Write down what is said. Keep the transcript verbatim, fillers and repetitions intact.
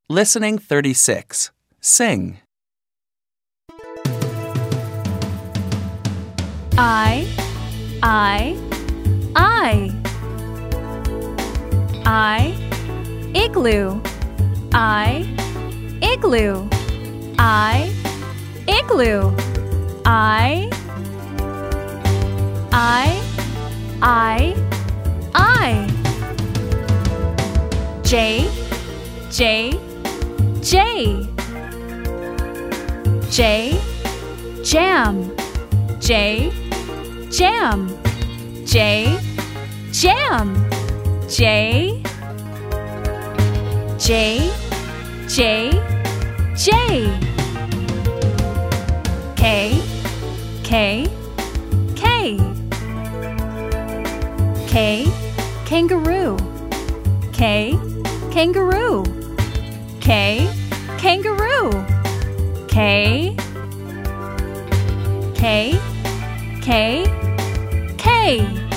Listening thirty-six. Sing. I, I, I. I, igloo. I, igloo. I, igloo. I, I, I, I. J, J, J. J, jam. J, jam. J, jam. J, J, J, J. K, K, K. K, kangaroo. K, kangaroo. K, kangaroo. K, K, K, K.